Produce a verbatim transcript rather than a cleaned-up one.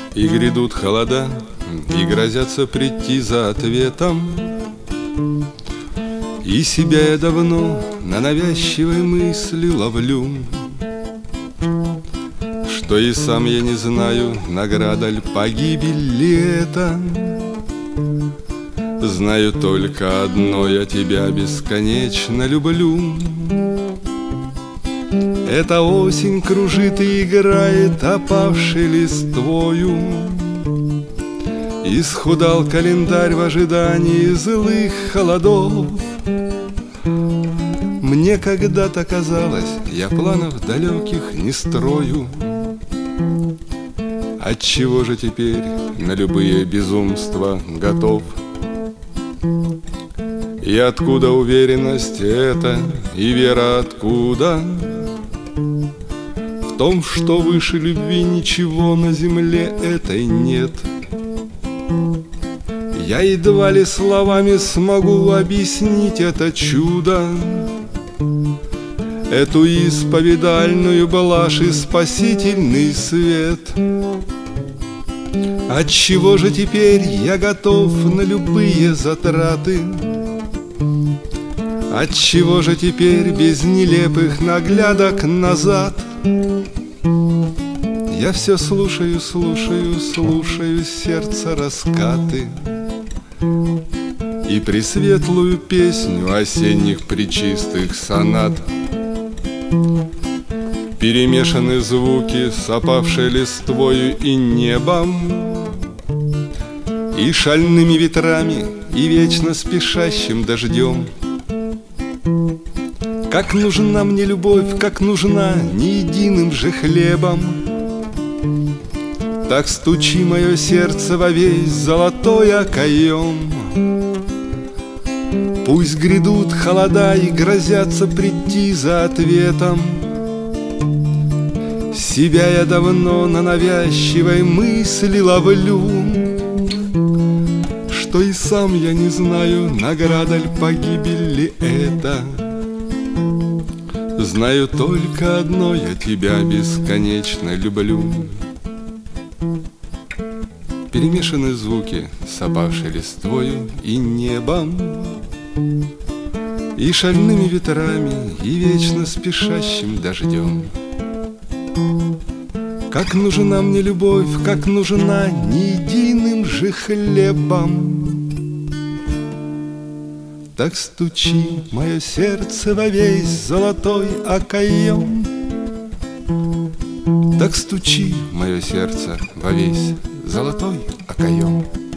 И грядут холода, и грозятся прийти за ответом. И себя я давно на навязчивой мысли ловлю, что и сам я не знаю, награда ль, погибель ли это. Знаю только одно: я тебя бесконечно люблю. Эта осень кружит и играет опавшей листвою. Исхудал календарь в ожидании злых холодов. Мне когда-то казалось, я планов далеких не строю. Отчего же теперь на любые безумства готов? И откуда уверенность эта, и вера откуда? В том, что выше любви ничего на земле этой нет. Я едва ли словами смогу объяснить это чудо, эту исповедальную блажь и спасительный свет. Отчего же теперь я готов на любые затраты? Отчего же теперь без нелепых наглядок назад? Я все слушаю, слушаю, слушаю сердца раскаты и пресветлую песню осенних пречистых сонат. Перемешаны звуки с опавшей листвою и небом, и шальными ветрами, и вечно спешащим дождем. Как нужна мне любовь, как нужна, не единым же хлебом. Так стучи мое сердце во весь золотой окоем. Пусть грядут холода и грозятся прийти за ответом. Себя я давно на навязчивой мысли ловлю, что и сам я не знаю, награда ль, погибель ли это. Знаю только одно: я тебя бесконечно люблю. Перемешаны звуки с опавшей листвою и небом, и шальными ветрами, и вечно спешащим дождем. Как нужна мне любовь, как нужна, не единым же хлебом. Так стучи мое сердце во весь золотой окоем. Так стучи мое сердце во весь золотой окоем.